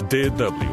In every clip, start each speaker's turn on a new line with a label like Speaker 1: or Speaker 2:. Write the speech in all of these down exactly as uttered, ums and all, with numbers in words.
Speaker 1: D W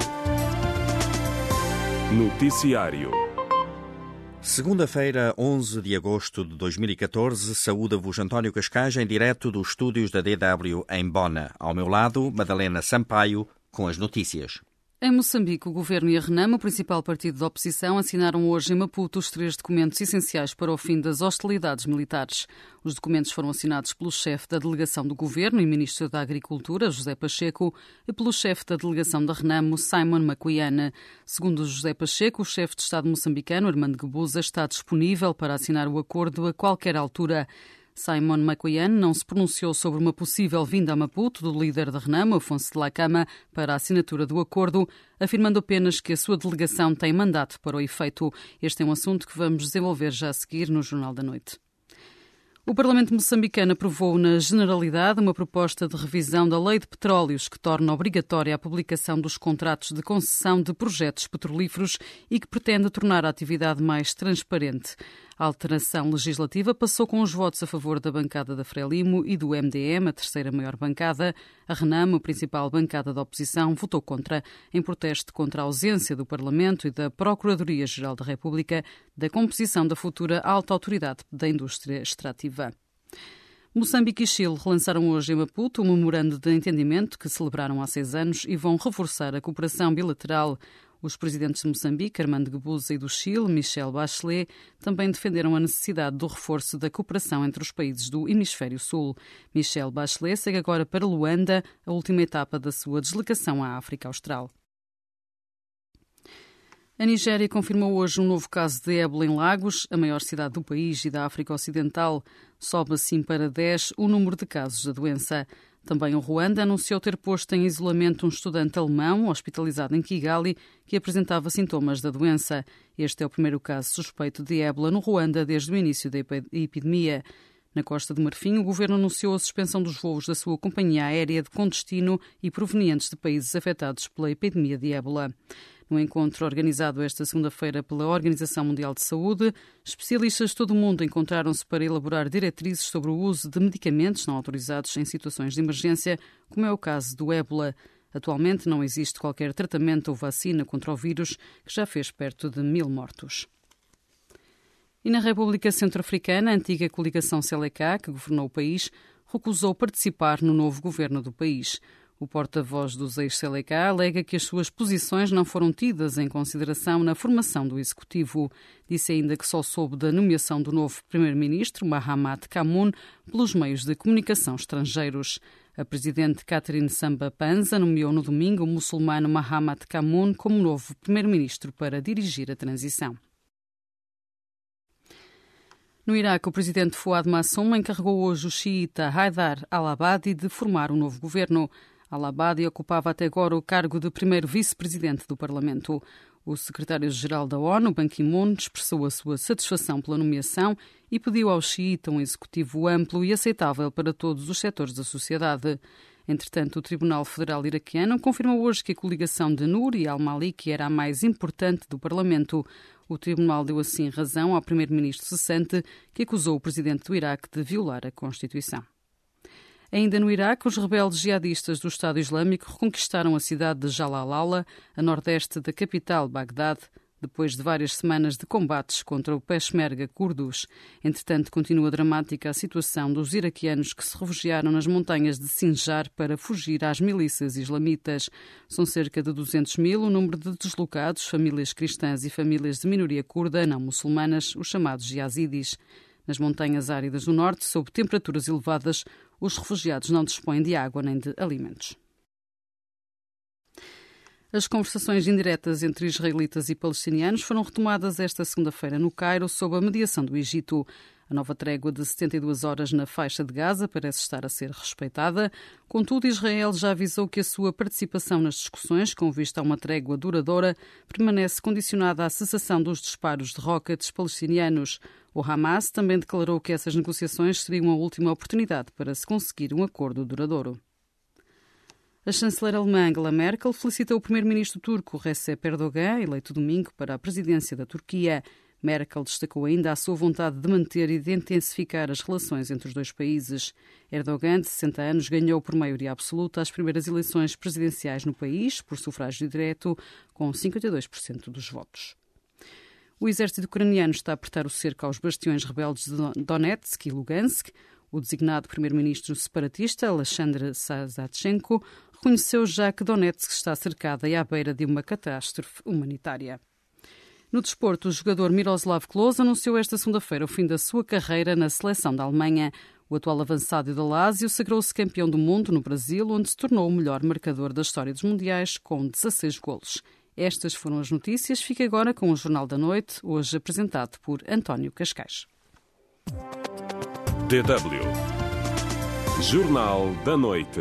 Speaker 1: Noticiário.
Speaker 2: Segunda-feira, onze de agosto de dois mil e catorze, saúda-vos António Cascais em direto dos estúdios da D W em Bona. Ao meu lado, Madalena Sampaio, com as notícias.
Speaker 3: Em Moçambique, o Governo e a Renamo, o principal partido da oposição, assinaram hoje em Maputo os três documentos essenciais para o fim das hostilidades militares. Os documentos foram assinados pelo chefe da delegação do Governo e Ministro da Agricultura, José Pacheco, e pelo chefe da delegação da Renamo, Simon Macuiana. Segundo José Pacheco, o chefe de Estado moçambicano, Armando Guebuza, está disponível para assinar o acordo a qualquer altura. Simon Macuiana não se pronunciou sobre uma possível vinda a Maputo do líder da Renamo, Afonso de Lacama, para a assinatura do acordo, afirmando apenas que a sua delegação tem mandato para o efeito. Este é um assunto que vamos desenvolver já a seguir no Jornal da Noite. O Parlamento moçambicano aprovou na generalidade uma proposta de revisão da Lei de Petróleos que torna obrigatória a publicação dos contratos de concessão de projetos petrolíferos e que pretende tornar a atividade mais transparente. A alteração legislativa passou com os votos a favor da bancada da Frelimo e do M D M, a terceira maior bancada. A Renamo, a principal bancada da oposição, votou contra, em protesto contra a ausência do Parlamento e da Procuradoria-Geral da República da composição da futura Alta Autoridade da Indústria Extrativa. Moçambique e Chile relançaram hoje em Maputo um memorando de entendimento que celebraram há seis anos e vão reforçar a cooperação bilateral. Os presidentes de Moçambique, Armando Guebuza, e do Chile, Michelle Bachelet, também defenderam a necessidade do reforço da cooperação entre os países do Hemisfério Sul. Michelle Bachelet segue agora para Luanda, a última etapa da sua deslocação à África Austral. A Nigéria confirmou hoje um novo caso de ébola em Lagos, a maior cidade do país e da África Ocidental. Sobe assim para dez o número de casos da doença. Também o Ruanda anunciou ter posto em isolamento um estudante alemão hospitalizado em Kigali que apresentava sintomas da doença. Este é o primeiro caso suspeito de ébola no Ruanda desde o início da epidemia. Na Costa do Marfim, o governo anunciou a suspensão dos voos da sua companhia aérea de com destino e provenientes de países afetados pela epidemia de ébola. No encontro organizado esta segunda-feira pela Organização Mundial de Saúde, especialistas de todo o mundo encontraram-se para elaborar diretrizes sobre o uso de medicamentos não autorizados em situações de emergência, como é o caso do ébola. Atualmente não existe qualquer tratamento ou vacina contra o vírus, que já fez perto de mil mortos. E na República Centro-Africana, a antiga coligação Seleka, que governou o país, recusou participar no novo governo do país. O porta-voz dos ex-Seleka alega que as suas posições não foram tidas em consideração na formação do Executivo. Disse ainda que só soube da nomeação do novo primeiro-ministro, Mahamat Kamoun, pelos meios de comunicação estrangeiros. A presidente Catherine Samba Panza nomeou no domingo o muçulmano Mahamat Kamoun como novo primeiro-ministro para dirigir a transição. No Iraque, o presidente Fouad Massoum encarregou hoje o xiita Haidar al-Abadi de formar um novo governo. Al-Abadi ocupava até agora o cargo de primeiro vice-presidente do Parlamento. O secretário-geral da ONU, Ban Ki-moon, expressou a sua satisfação pela nomeação e pediu ao xiita um executivo amplo e aceitável para todos os setores da sociedade. Entretanto, o Tribunal Federal Iraquiano confirmou hoje que a coligação de Nour e al-Maliki era a mais importante do Parlamento. O tribunal deu assim razão ao primeiro-ministro cessante, que acusou o presidente do Iraque de violar a Constituição. Ainda no Iraque, os rebeldes jihadistas do Estado Islâmico reconquistaram a cidade de Jalalala, a nordeste da capital, Bagdade, depois de várias semanas de combates contra o Peshmerga curdos. Entretanto, continua dramática a situação dos iraquianos que se refugiaram nas montanhas de Sinjar para fugir às milícias islamitas. São cerca de duzentos mil o número de deslocados, famílias cristãs e famílias de minoria curda não muçulmanas, os chamados yazidis. Nas montanhas áridas do norte, sob temperaturas elevadas, os refugiados não dispõem de água nem de alimentos. As conversações indiretas entre israelitas e palestinianos foram retomadas esta segunda-feira no Cairo, sob a mediação do Egito. A nova trégua de setenta e duas horas na faixa de Gaza parece estar a ser respeitada. Contudo, Israel já avisou que a sua participação nas discussões, com vista a uma trégua duradoura, permanece condicionada à cessação dos disparos de rockets palestinianos. O Hamas também declarou que essas negociações seriam a última oportunidade para se conseguir um acordo duradouro. A chanceler alemã Angela Merkel felicita o primeiro-ministro turco Recep Erdogan, eleito domingo para a presidência da Turquia. Merkel destacou ainda a sua vontade de manter e de intensificar as relações entre os dois países. Erdogan, de sessenta anos, ganhou por maioria absoluta as primeiras eleições presidenciais no país, por sufrágio direto, com cinquenta e dois por cento dos votos. O exército ucraniano está a apertar o cerco aos bastiões rebeldes de Donetsk e Lugansk. O designado primeiro-ministro separatista, Alexander Sazatchenko, reconheceu já que Donetsk está cercada e à beira de uma catástrofe humanitária. No desporto, o jogador Miroslav Klose anunciou esta segunda-feira o fim da sua carreira na seleção da Alemanha. O atual avançado da Lazio sagrou-se campeão do mundo no Brasil, onde se tornou o melhor marcador da história dos mundiais, com dezasseis golos. Estas foram as notícias. Fique agora com o Jornal da Noite, hoje apresentado por António Cascais.
Speaker 1: D W Jornal da Noite.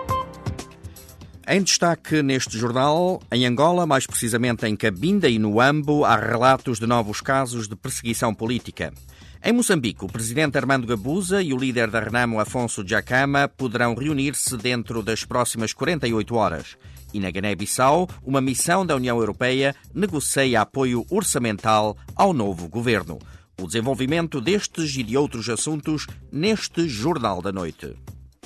Speaker 2: Em destaque neste jornal, em Angola, mais precisamente em Cabinda e no Ambo, há relatos de novos casos de perseguição política. Em Moçambique, o presidente Armando Guebuza e o líder da Renamo, Afonso Dhlakama, poderão reunir-se dentro das próximas quarenta e oito horas. E na Guiné-Bissau, uma missão da União Europeia negocia apoio orçamental ao novo governo. O desenvolvimento destes e de outros assuntos neste Jornal da Noite.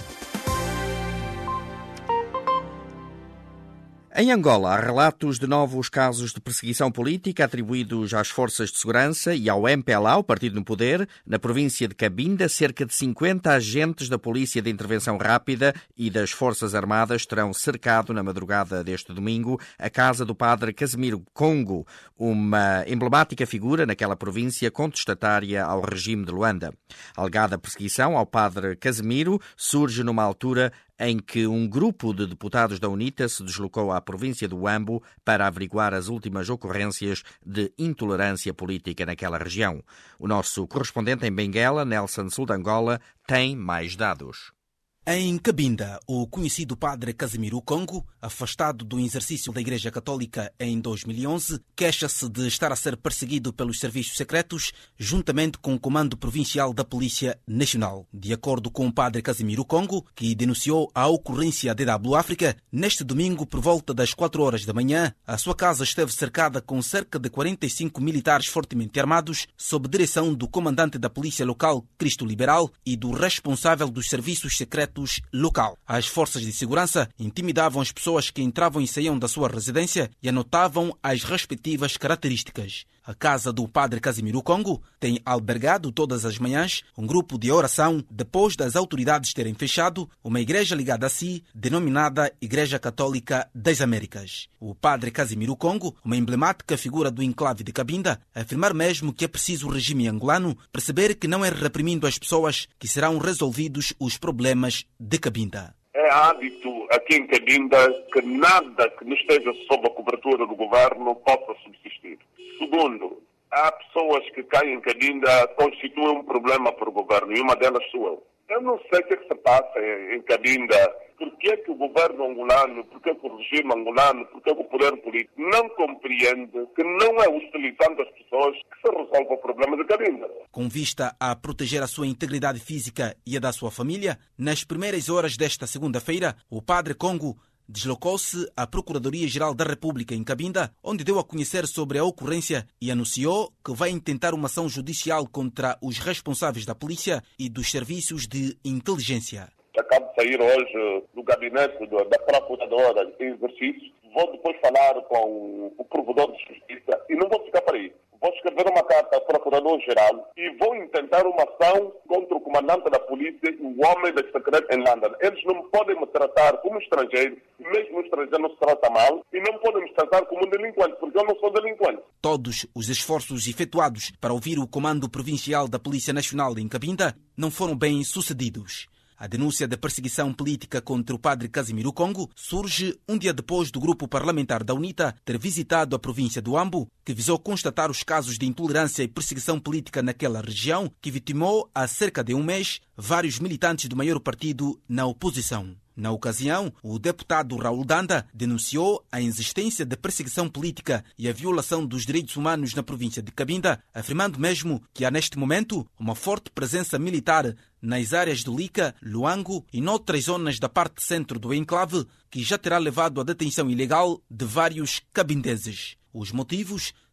Speaker 2: Em Angola, há relatos de novos casos de perseguição política atribuídos às forças de segurança e ao M P L A, o partido no poder. Na província de Cabinda, cerca de cinquenta agentes da Polícia de Intervenção Rápida e das Forças Armadas terão cercado, na madrugada deste domingo, a casa do padre Casimiro Congo, uma emblemática figura naquela província contestatária ao regime de Luanda. A alegada perseguição ao padre Casimiro surge numa altura em que um grupo de deputados da UNITA se deslocou à província do Ambo para averiguar as últimas ocorrências de intolerância política naquela região. O nosso correspondente em Benguela, Nelson Sul de Angola, tem mais dados.
Speaker 4: Em Cabinda, o conhecido padre Casimiro Congo, afastado do exercício da Igreja Católica em dois mil e onze, queixa-se de estar a ser perseguido pelos serviços secretos, juntamente com o Comando Provincial da Polícia Nacional. De acordo com o padre Casimiro Congo, que denunciou a ocorrência à D W África, neste domingo, por volta das quatro horas da manhã, a sua casa esteve cercada com cerca de quarenta e cinco militares fortemente armados, sob direção do comandante da Polícia Local, Cristo Liberal, e do responsável dos serviços secretos local. As forças de segurança intimidavam as pessoas que entravam e saíam da sua residência e anotavam as respectivas características. A casa do padre Casimiro Congo tem albergado todas as manhãs um grupo de oração depois das autoridades terem fechado uma igreja ligada a si, denominada Igreja Católica das Américas. O padre Casimiro Congo, uma emblemática figura do enclave de Cabinda, afirmar mesmo que é preciso o regime angolano perceber que não é reprimindo as pessoas que serão resolvidos os problemas de Cabinda.
Speaker 5: É hábito aqui em Cabinda que nada que não esteja sob a cobertura do governo possa subsistir. Segundo, há pessoas que caem em Cabinda constituem um problema para o governo e uma delas sou eu. Eu não sei o que, é que se passa em, em Cabinda. Por que é que o governo angolano, por que é que o regime angolano, por que é que o poder político não compreende que não é hostilizando as pessoas que se resolve o problema de Cabinda?
Speaker 4: Com vista a proteger a sua integridade física e a da sua família, nas primeiras horas desta segunda-feira, o padre Congo deslocou-se à Procuradoria-Geral da República em Cabinda, onde deu a conhecer sobre a ocorrência e anunciou que vai intentar uma ação judicial contra os responsáveis da polícia e dos serviços de inteligência.
Speaker 5: Acabo de sair hoje do gabinete da Procuradora em exercício. Vou depois falar com o Provedor de Justiça e não vou ficar por aí. Vou escrever uma carta ao Procurador-Geral e vou intentar uma ação contra o comandante da polícia e o homem da secreta em Londres. Eles não podem me tratar como estrangeiro, mesmo o estrangeiro não se trata mal, e não podem me tratar como um delinquente, porque eu não sou delinquente.
Speaker 4: Todos os esforços efetuados para ouvir o Comando Provincial da Polícia Nacional em Cabinda não foram bem sucedidos. A denúncia de perseguição política contra o padre Casimiro Congo surge um dia depois do grupo parlamentar da UNITA ter visitado a província do Ambo, que visou constatar os casos de intolerância e perseguição política naquela região, que vitimou há cerca de um mês vários militantes do maior partido na oposição. Na ocasião, o deputado Raul Danda denunciou a existência de perseguição política e a violação dos direitos humanos na província de Cabinda, afirmando mesmo que há neste momento uma forte presença militar nas áreas do Lica, Luango e noutras zonas da parte centro do enclave, que já terá levado à detenção ilegal de vários cabindenses. Os motivos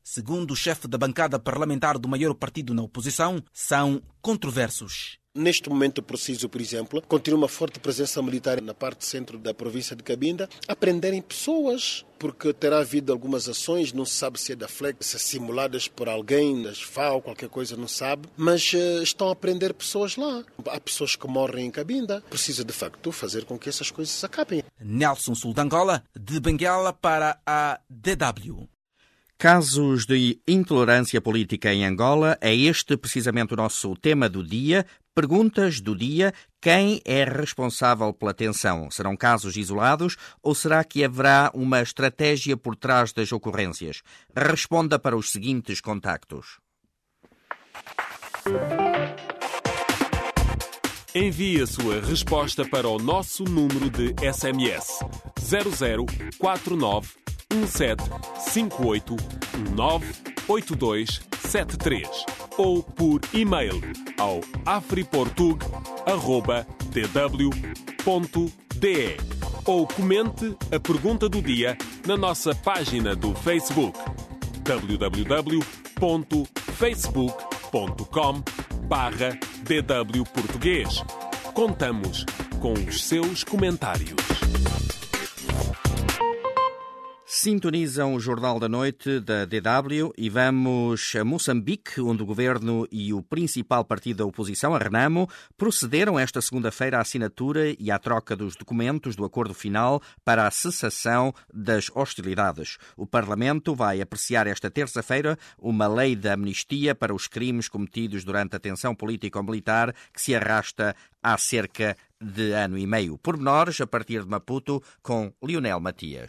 Speaker 4: segundo o chefe da bancada parlamentar do maior partido na oposição, são controversos.
Speaker 1: Neste momento preciso, por exemplo, continua uma forte presença militar na parte centro da província de Cabinda, aprenderem pessoas, porque terá havido algumas ações, não se sabe se é da F L E C, se simuladas por alguém, nas F A O, qualquer coisa, não sabe, mas uh, estão a aprender pessoas lá. Há pessoas que morrem em Cabinda, precisa de facto fazer com que essas coisas acabem.
Speaker 4: Nelson Sul de Angola, de Benguela para a D W.
Speaker 2: Casos de intolerância política em Angola, é este precisamente o nosso tema do dia. Perguntas do dia: quem é responsável pela tensão? Serão casos isolados ou será que haverá uma estratégia por trás das ocorrências? Responda para os seguintes contactos.
Speaker 6: Envie a sua resposta para o nosso número de S M S zero zero quatro nove um sete cinco oito um nove oito dois sete três ou por e-mail ao afriportug arroba d w ponto d e ou comente a pergunta do dia na nossa página do Facebook w w w ponto facebook ponto com barra d w português. Contamos com os seus comentários.
Speaker 2: Sintonizam o Jornal da Noite da D W e vamos a Moçambique, onde o governo e o principal partido da oposição, a Renamo, procederam esta segunda-feira à assinatura e à troca dos documentos do acordo final para a cessação das hostilidades. O Parlamento vai apreciar esta terça-feira uma lei de amnistia para os crimes cometidos durante a tensão político-militar que se arrasta há cerca de ano e meio. Pormenores a partir de Maputo, com Lionel Matias.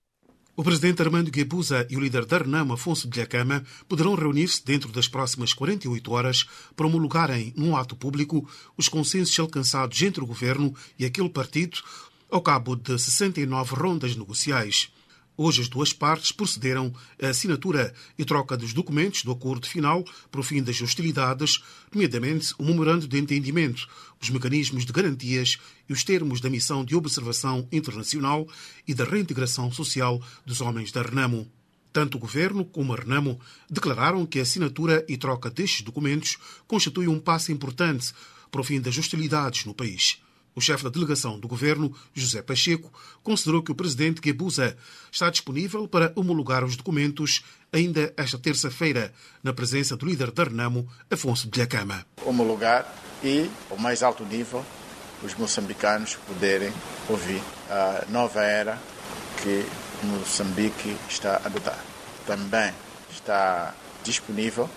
Speaker 7: O presidente Armando Guebuza e o líder da Renamo, Afonso Dhlakama, poderão reunir-se dentro das próximas quarenta e oito horas para homologarem, num ato público, os consensos alcançados entre o governo e aquele partido ao cabo de sessenta e nove rondas negociais. Hoje as duas partes procederam à assinatura e troca dos documentos do acordo final para o fim das hostilidades, nomeadamente o memorando de entendimento, os mecanismos de garantias e os termos da missão de observação internacional e da reintegração social dos homens da Renamo. Tanto o governo como a Renamo declararam que a assinatura e troca destes documentos constitui um passo importante para o fim das hostilidades no país. O chefe da delegação do governo, José Pacheco, considerou que o presidente Guebuza está disponível para homologar os documentos ainda esta terça-feira, na presença do líder da Renamo, Afonso Dhlakama.
Speaker 8: Homologar e, ao mais alto nível, os moçambicanos poderem ouvir a nova era que Moçambique está a adotar. Também está disponível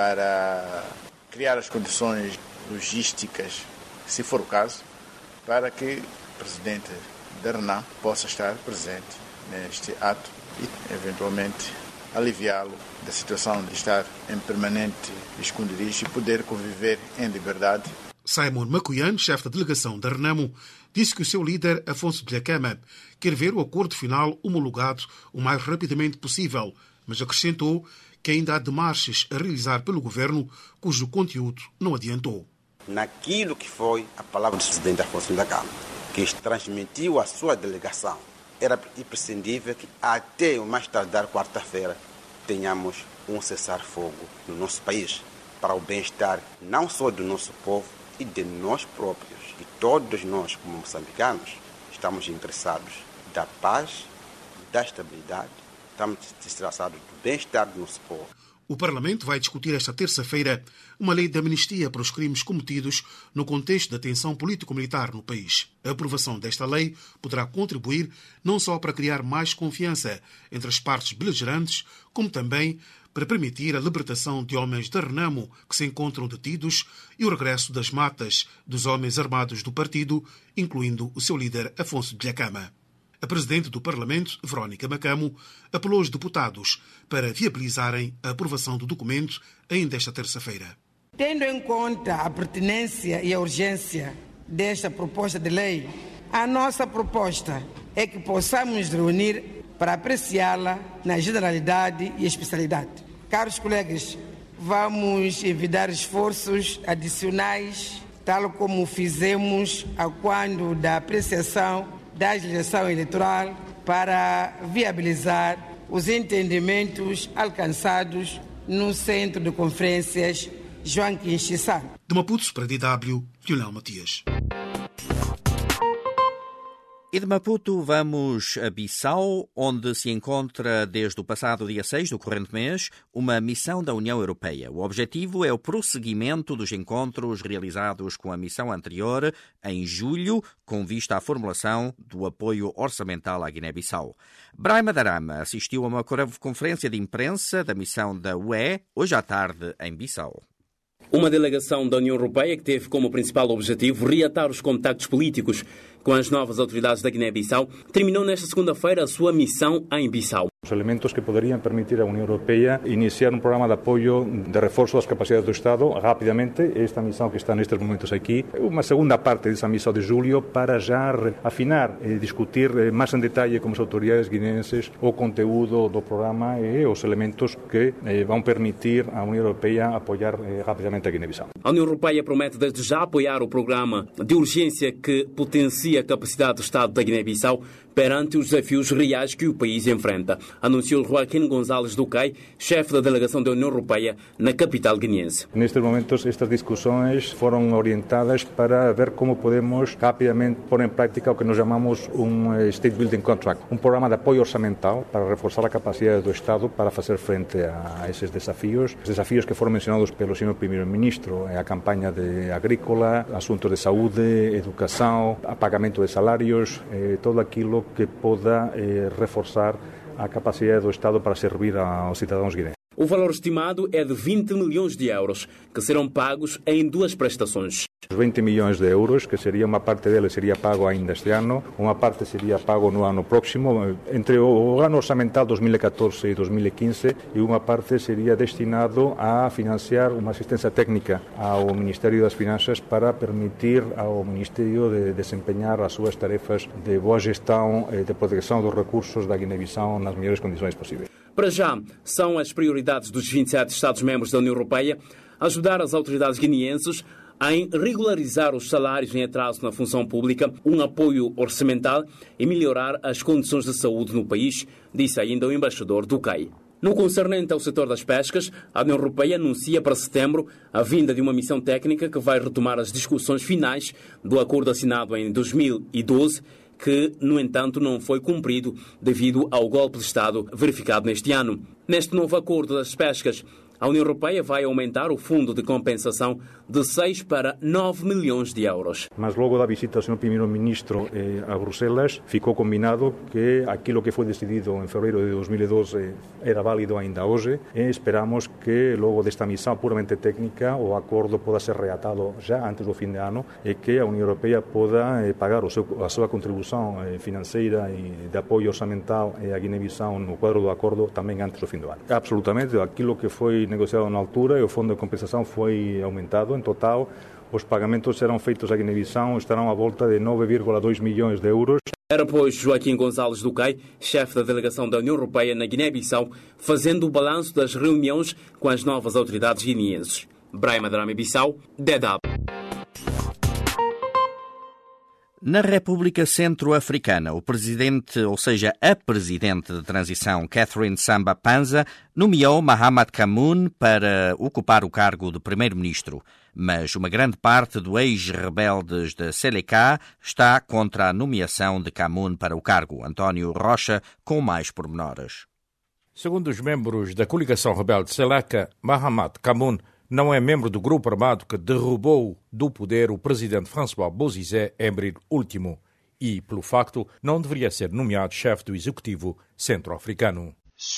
Speaker 8: para criar as condições logísticas, se for o caso, para que o presidente da Renamo possa estar presente neste ato e, eventualmente, aliviá-lo da situação de estar em permanente esconderijo e poder conviver em liberdade.
Speaker 7: Simon Macuian, chefe da delegação da Renamo, disse que o seu líder, Afonso Dhlakama, quer ver o acordo final homologado o mais rapidamente possível, mas acrescentou que ainda há demarches a realizar pelo governo cujo conteúdo não adiantou.
Speaker 9: Naquilo que foi a palavra do presidente Afonso Dhlakama, que transmitiu à sua delegação, era imprescindível que até o mais tardar quarta-feira tenhamos um cessar-fogo no nosso país, para o bem-estar não só do nosso povo e de nós próprios. E todos nós, como moçambicanos, estamos interessados da paz, da estabilidade, estamos interessados do bem-estar do nosso povo.
Speaker 7: O Parlamento vai discutir esta terça-feira uma lei de amnistia para os crimes cometidos no contexto da tensão político-militar no país. A aprovação desta lei poderá contribuir não só para criar mais confiança entre as partes beligerantes, como também para permitir a libertação de homens da Renamo que se encontram detidos e o regresso das matas dos homens armados do partido, incluindo o seu líder Afonso Dhlakama. A presidente do Parlamento, Verónica Macamo, apelou aos deputados para viabilizarem a aprovação do documento ainda esta terça-feira.
Speaker 10: Tendo em conta a pertinência e a urgência desta proposta de lei, a nossa proposta é que possamos reunir para apreciá-la na generalidade e especialidade. Caros colegas, vamos evitar esforços adicionais, tal como fizemos a quando da apreciação da legislação eleitoral, para viabilizar os entendimentos alcançados no Centro de Conferências Joaquim Chissano.
Speaker 7: De Maputo para a D W, Lionel Matias.
Speaker 2: E de Maputo vamos a Bissau, onde se encontra desde o passado dia seis do corrente mês uma missão da União Europeia. O objetivo é o prosseguimento dos encontros realizados com a missão anterior em julho, com vista à formulação do apoio orçamental à Guiné-Bissau. Brahima Darama assistiu a uma conferência de imprensa da missão da U E hoje à tarde em Bissau.
Speaker 11: Uma delegação da União Europeia que teve como principal objetivo reatar os contactos políticos com as novas autoridades da Guiné-Bissau terminou nesta segunda-feira a sua missão em Bissau.
Speaker 12: Os elementos que poderiam permitir à União Europeia iniciar um programa de apoio de reforço das capacidades do Estado rapidamente. Esta missão que está nestes momentos aqui, uma segunda parte dessa missão de julho para já afinar e discutir mais em detalhe com as autoridades guineenses o conteúdo do programa e os elementos que vão permitir à União Europeia apoiar rapidamente a Guiné-Bissau.
Speaker 11: A União Europeia promete desde já apoiar o programa de urgência que potencia a capacidade do Estado da Guiné-Bissau perante os desafios reais que o país enfrenta, anunciou Joaquim Gonzalez Ducay, chefe da delegação da União Europeia na capital guineense.
Speaker 12: Nestes momentos, estas discussões foram orientadas para ver como podemos rapidamente pôr em prática o que nós chamamos um State Building Contract, um programa de apoio orçamental para reforçar a capacidade do Estado para fazer frente a esses desafios. Os desafios que foram mencionados pelo senhor Primeiro-Ministro, a campanha de agrícola, assuntos de saúde, educação, pagamento de salários, todo aquilo que possa eh, reforçar a capacidade do Estado para servir aos cidadãos guineenses.
Speaker 11: O valor estimado é de vinte milhões de euros, que serão pagos em duas prestações.
Speaker 12: vinte milhões de euros, que seria uma parte deles seria pago ainda este ano, uma parte seria pago no ano próximo, entre o ano orçamental dois mil e catorze e dois mil e quinze, e uma parte seria destinado a financiar uma assistência técnica ao Ministério das Finanças para permitir ao Ministério de desempenhar as suas tarefas de boa gestão e de proteção dos recursos da Guiné-Bissau nas melhores condições possíveis.
Speaker 11: Para já, são as prioridades dos vinte e sete Estados-membros da União Europeia ajudar as autoridades guineenses em regularizar os salários em atraso na função pública, um apoio orçamental e melhorar as condições de saúde no país, disse ainda o embaixador Ducay. No concernente ao setor das pescas, a União Europeia anuncia para setembro a vinda de uma missão técnica que vai retomar as discussões finais do acordo assinado em dois mil e doze, que, no entanto, não foi cumprido devido ao golpe de Estado verificado neste ano. Neste novo acordo das pescas, a União Europeia vai aumentar o fundo de compensação de seis para nove milhões de euros.
Speaker 12: Mas logo da visita do senhor Primeiro-Ministro eh, a Bruxelas, ficou combinado que aquilo que foi decidido em fevereiro de dois mil e doze era válido ainda hoje e esperamos que logo desta missão puramente técnica o acordo possa ser reatado já antes do fim de ano e que a União Europeia possa eh, pagar o seu, a sua contribuição eh, financeira e de apoio orçamental à Guiné-Bissau no quadro do acordo também antes do fim do ano. Absolutamente, aquilo que foi negociado na altura e o fundo de compensação foi aumentado. Em total, os pagamentos serão feitos à Guiné-Bissau estarão à volta de nove vírgula dois milhões de euros.
Speaker 11: Era, pois, Joaquim Gonzalez Ducay, chefe da delegação da União Europeia na Guiné-Bissau, fazendo o balanço das reuniões com as novas autoridades guineenses. Brahima Darama, Bissau, D W.
Speaker 2: Na República Centro-Africana, o presidente, ou seja, a presidente de transição, Catherine Samba Panza, nomeou Mahamat Kamoun para ocupar o cargo de primeiro-ministro. Mas uma grande parte dos ex-rebeldes de Seleka está contra a nomeação de Kamoun para o cargo. António Rocha, com mais pormenores.
Speaker 13: Segundo os membros da coligação rebelde Seleka, Mahamat Kamoun não é membro do grupo armado que derrubou do poder o presidente François Bozizé em abril último e, pelo facto, não deveria ser nomeado chefe do executivo centro-africano.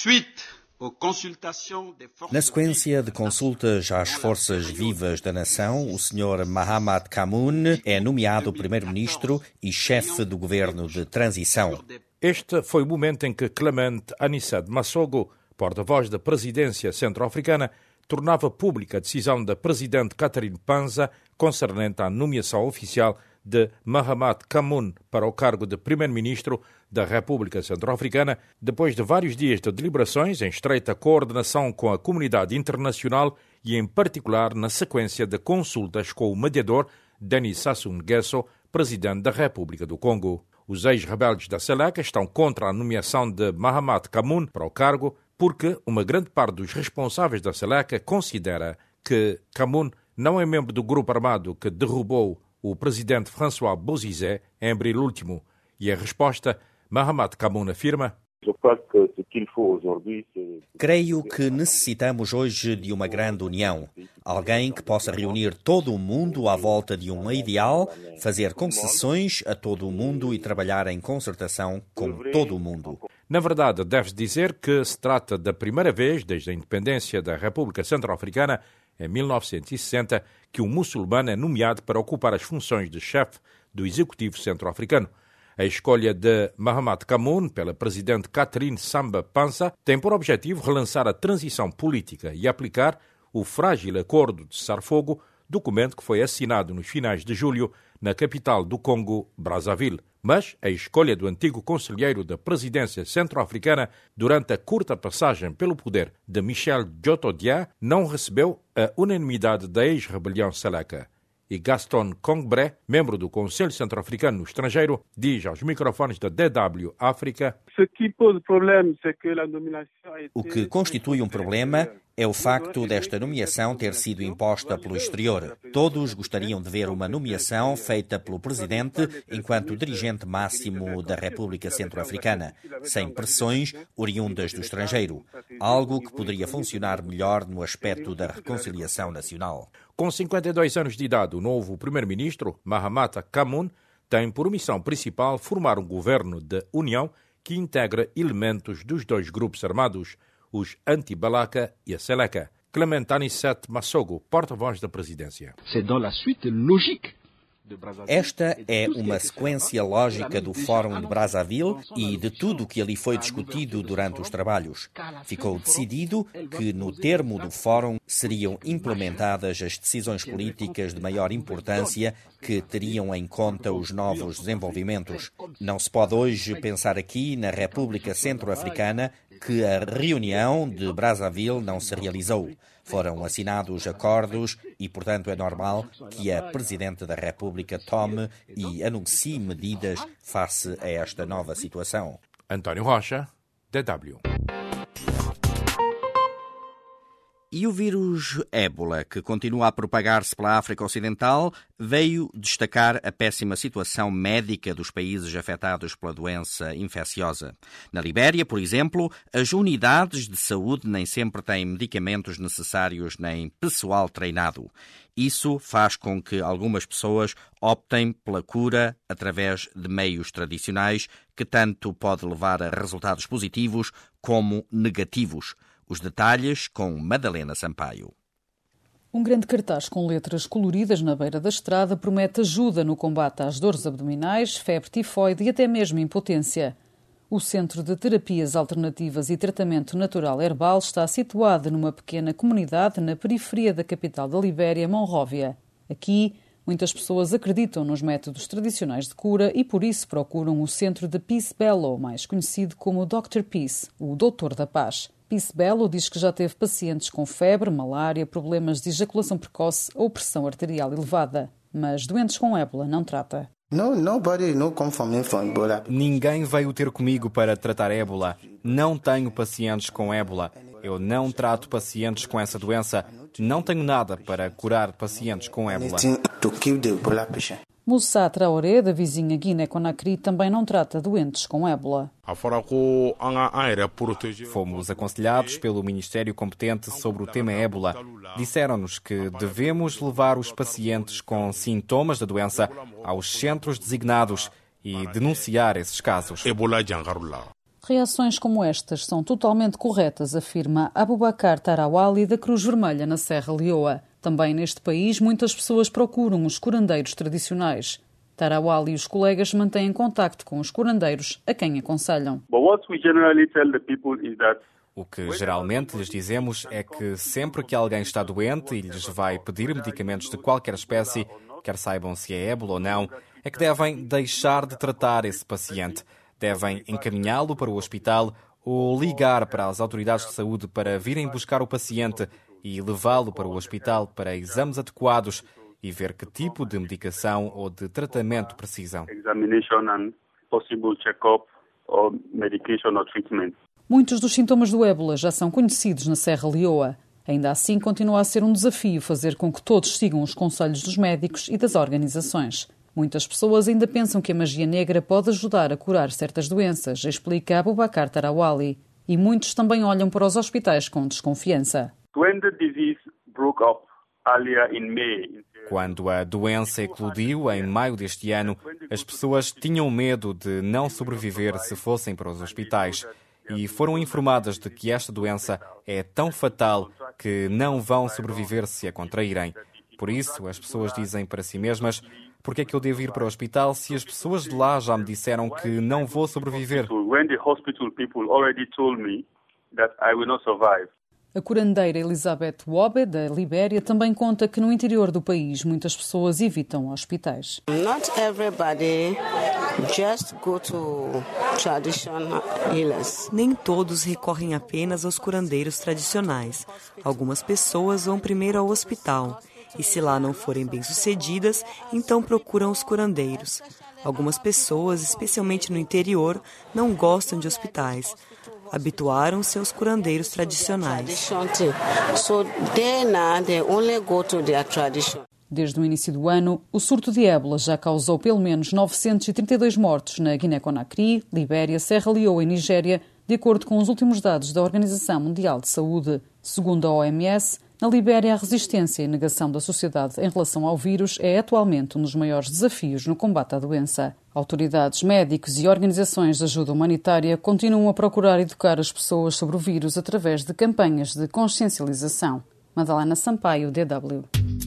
Speaker 2: Na sequência de consultas às forças vivas da nação, o senhor Mahamat Kamoun é nomeado primeiro-ministro e chefe do governo de transição.
Speaker 13: Este foi o momento em que Clemente Anissad Massogo, porta-voz da presidência centro-africana, tornava pública a decisão da presidente Catherine Panza concernente à nomeação oficial de Mahamat Kamoun para o cargo de primeiro-ministro da República Centro-Africana, depois de vários dias de deliberações em estreita coordenação com a comunidade internacional e, em particular, na sequência de consultas com o mediador Denis Sassou Nguesso, presidente da República do Congo. Os ex-rebeldes da Seleka estão contra a nomeação de Mahamat Kamoun para o cargo porque uma grande parte dos responsáveis da Seleka considera que Kamoun não é membro do grupo armado que derrubou o presidente François Bozizé em abril último. E a resposta, Mahamat Kamoun afirma:
Speaker 2: Creio que necessitamos hoje de uma grande união. Alguém que possa reunir todo o mundo à volta de um ideal, fazer concessões a todo o mundo e trabalhar em concertação com todo o mundo.
Speaker 13: Na verdade, deve-se dizer que se trata da primeira vez, desde a independência da República Centro-Africana, em mil novecentos e sessenta, que um muçulmano é nomeado para ocupar as funções de chefe do Executivo Centro-Africano. A escolha de Mahamat Kamoun pela presidente Catherine Samba-Panza tem por objetivo relançar a transição política e aplicar o frágil Acordo de Cessar-Fogo, documento que foi assinado nos finais de julho na capital do Congo, Brazzaville. Mas a escolha do antigo conselheiro da presidência centro-africana durante a curta passagem pelo poder de Michel Djotodia não recebeu a unanimidade da ex-rebelião Seleka. E Gaston Congbré, membro do Conselho Centro-Africano no estrangeiro, diz aos microfones da D W África:
Speaker 2: O que constitui um problema é o facto desta nomeação ter sido imposta pelo exterior. Todos gostariam de ver uma nomeação feita pelo presidente enquanto dirigente máximo da República Centro-Africana, sem pressões oriundas do estrangeiro, algo que poderia funcionar melhor no aspecto da reconciliação nacional.
Speaker 13: Com cinquenta e dois anos de idade, o novo primeiro-ministro, Mahamat Kamoun, tem por missão principal formar um governo de união que integra elementos dos dois grupos armados, os anti-Balaka e a Seleka. Clement Anicet Massogo, porta-voz da presidência.
Speaker 2: Esta é uma sequência lógica do Fórum de Brazzaville e de tudo o que ali foi discutido durante os trabalhos. Ficou decidido que, no termo do Fórum, seriam implementadas as decisões políticas de maior importância que teriam em conta os novos desenvolvimentos. Não se pode hoje pensar aqui, na República Centro-Africana, que a reunião de Brazzaville não se realizou. Foram assinados acordos e, portanto, é normal que a Presidente da República tome e anuncie medidas face a esta nova situação.
Speaker 13: António Rocha, D W.
Speaker 2: E o vírus ébola, que continua a propagar-se pela África Ocidental, veio destacar a péssima situação médica dos países afetados pela doença infecciosa. Na Libéria, por exemplo, as unidades de saúde nem sempre têm medicamentos necessários nem pessoal treinado. Isso faz com que algumas pessoas optem pela cura através de meios tradicionais, que tanto pode levar a resultados positivos como negativos. Os detalhes com Madalena Sampaio.
Speaker 3: Um grande cartaz com letras coloridas na beira da estrada promete ajuda no combate às dores abdominais, febre tifoide e até mesmo impotência. O Centro de Terapias Alternativas e Tratamento Natural Herbal está situado numa pequena comunidade na periferia da capital da Libéria, Monróvia. Aqui, muitas pessoas acreditam nos métodos tradicionais de cura e por isso procuram o Centro de Peace Bello, mais conhecido como doutor Peace, o Doutor da Paz. Peace Bello diz que já teve pacientes com febre, malária, problemas de ejaculação precoce ou pressão arterial elevada, mas doentes com ébola não trata.
Speaker 14: No, nobody, no come from me from Ebola. Ninguém veio ter comigo para tratar ébola. Não tenho pacientes com ébola. Eu não trato pacientes com essa doença. Não tenho nada para curar pacientes com ébola.
Speaker 3: Moussa Traoré, da vizinha Guiné-Conakry, também não trata doentes com ébola.
Speaker 14: Fomos aconselhados pelo Ministério competente sobre o tema ébola. Disseram-nos que devemos levar os pacientes com sintomas da doença aos centros designados e denunciar esses casos.
Speaker 3: Reações como estas são totalmente corretas, afirma Abubakar Tarawali, da Cruz Vermelha, na Serra Leoa. Também neste país, muitas pessoas procuram os curandeiros tradicionais. Tarawali e os colegas mantêm contacto com os curandeiros, a quem aconselham.
Speaker 14: O que geralmente lhes dizemos é que sempre que alguém está doente e lhes vai pedir medicamentos de qualquer espécie, quer saibam se é ébola ou não, é que devem deixar de tratar esse paciente. Devem encaminhá-lo para o hospital ou ligar para as autoridades de saúde para virem buscar o paciente e levá-lo para o hospital para exames adequados e ver que tipo de medicação ou de tratamento precisam.
Speaker 15: possible check-up or medication or treatment.
Speaker 3: Muitos dos sintomas do ébola já são conhecidos na Serra Leoa. Ainda assim, continua a ser um desafio fazer com que todos sigam os conselhos dos médicos e das organizações. Muitas pessoas ainda pensam que a magia negra pode ajudar a curar certas doenças, explica Abubakar Tarawali. E muitos também olham para os hospitais com desconfiança.
Speaker 15: When the disease broke up earlier in May,
Speaker 14: quando a doença eclodiu em maio deste ano, as pessoas tinham medo de não sobreviver se fossem para os hospitais e foram informadas de que esta doença é tão fatal que não vão sobreviver se a contraírem. Por isso, as pessoas dizem para si mesmas: por que é que eu devo ir para o hospital se as pessoas de lá já me disseram que não vou sobreviver? A curandeira Elizabeth Wobe, da Libéria, também conta que no interior do país muitas pessoas evitam hospitais.
Speaker 16: Not everybody just go to traditional healers.
Speaker 17: Nem todos recorrem apenas aos curandeiros tradicionais. Algumas pessoas vão primeiro ao hospital e, se lá não forem bem-sucedidas, então procuram os curandeiros. Algumas pessoas, especialmente no interior, não gostam de hospitais. Habituaram-se aos curandeiros tradicionais.
Speaker 3: Desde o início do ano, o surto de ébola já causou pelo menos novecentos e trinta e dois mortos na Guiné-Conakry, Libéria, Serra Leoa e Nigéria, de acordo com os últimos dados da Organização Mundial de Saúde. Segundo a O M S, na Libéria, a resistência e negação da sociedade em relação ao vírus é atualmente um dos maiores desafios no combate à doença. Autoridades, médicos e organizações de ajuda humanitária continuam a procurar educar as pessoas sobre o vírus através de campanhas de consciencialização. Madalena Sampaio, D W.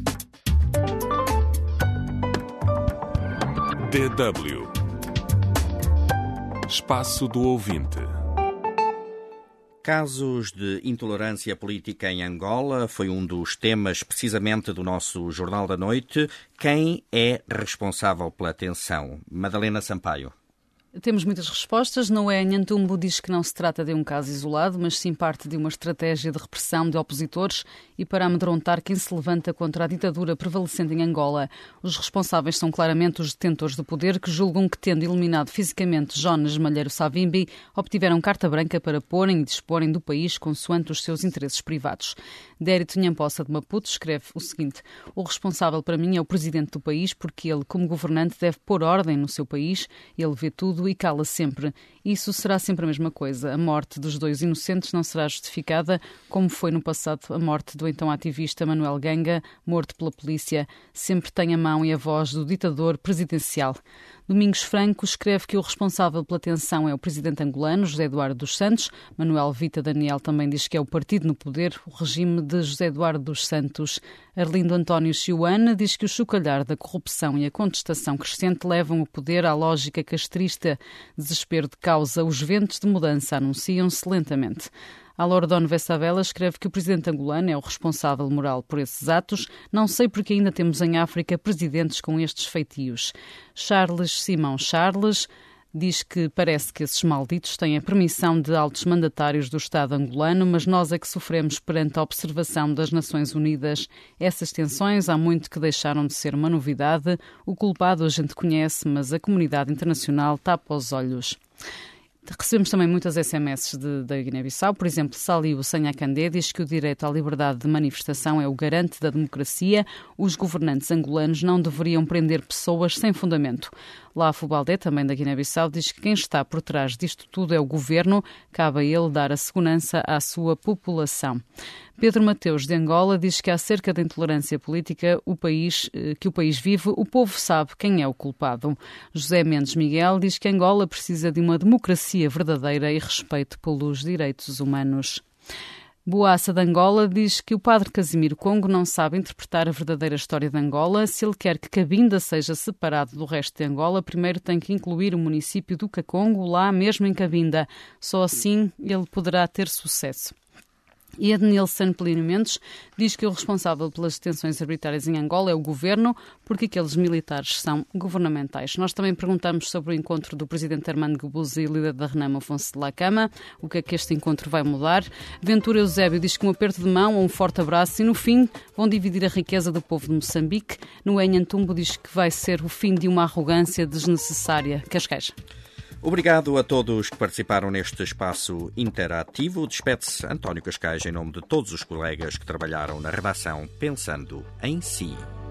Speaker 6: D W. Espaço do Ouvinte.
Speaker 2: Casos de intolerância política em Angola foi um dos temas precisamente do nosso Jornal da Noite. Quem é responsável pela tensão? Madalena Sampaio.
Speaker 3: Temos muitas respostas. Noé Nhantumbo diz que não se trata de um caso isolado, mas sim parte de uma estratégia de repressão de opositores e para amedrontar quem se levanta contra a ditadura prevalecente em Angola. Os responsáveis são claramente os detentores do poder, que julgam que, tendo eliminado fisicamente Jonas Malheiro Savimbi, obtiveram carta branca para porem e disporem do país consoante os seus interesses privados. Dérito Nhampossa de Maputo escreve o seguinte: o responsável para mim é o presidente do país, porque ele, como governante, deve pôr ordem no seu país. Ele vê tudo e cala sempre. Isso será sempre a mesma coisa. A morte dos dois inocentes não será justificada, como foi no passado a morte do então ativista Manuel Ganga, morto pela polícia. Sempre tem a mão e a voz do ditador presidencial. Domingos Franco escreve que o responsável pela tensão é o presidente angolano, José Eduardo dos Santos. Manuel Vita Daniel também diz que é o partido no poder, o regime de José Eduardo dos Santos. Arlindo António Chiuane diz que o chocalhar da corrupção e a contestação crescente levam o poder à lógica castrista. Desespero de causa, os ventos de mudança anunciam-se lentamente. Alordone Vessavela escreve que o presidente angolano é o responsável moral por esses atos. Não sei porque ainda temos em África presidentes com estes feitios. Charles Simão Charles diz que parece que esses malditos têm a permissão de altos mandatários do Estado angolano, mas nós é que sofremos perante a observação das Nações Unidas. Essas tensões há muito que deixaram de ser uma novidade. O culpado a gente conhece, mas a comunidade internacional tapa os olhos. Recebemos também muitas S M S de, da Guiné-Bissau. Por exemplo, Saliu Sanhacandé diz que o direito à liberdade de manifestação é o garante da democracia. Os governantes angolanos não deveriam prender pessoas sem fundamento. Lafo Baldé, também da Guiné-Bissau, diz que quem está por trás disto tudo é o governo. Cabe a ele dar a segurança à sua população. Pedro Mateus, de Angola, diz que acerca da intolerância política o país, que o país vive, o povo sabe quem é o culpado. José Mendes Miguel diz que Angola precisa de uma democracia verdadeira e respeito pelos direitos humanos. Boaça de Angola diz que o padre Casimiro Congo não sabe interpretar a verdadeira história de Angola. Se ele quer que Cabinda seja separado do resto de Angola, primeiro tem que incluir o município do Kacongo lá mesmo em Cabinda. Só assim ele poderá ter sucesso. E Ednilson Pelino Mendes diz que o responsável pelas detenções arbitrárias em Angola é o governo, porque aqueles militares são governamentais. Nós também perguntamos sobre o encontro do presidente Armando Guebuza e líder da Renamo, Afonso de Lacama, o que é que este encontro vai mudar. Ventura Eusébio diz que um aperto de mão ou um forte abraço e, no fim, vão dividir a riqueza do povo de Moçambique. Noé Nhantumbo diz que vai ser o fim de uma arrogância desnecessária. Cascais.
Speaker 2: Obrigado a todos que participaram neste espaço interativo. Despede-se António Cascais em nome de todos os colegas que trabalharam na redação Pensando em Si.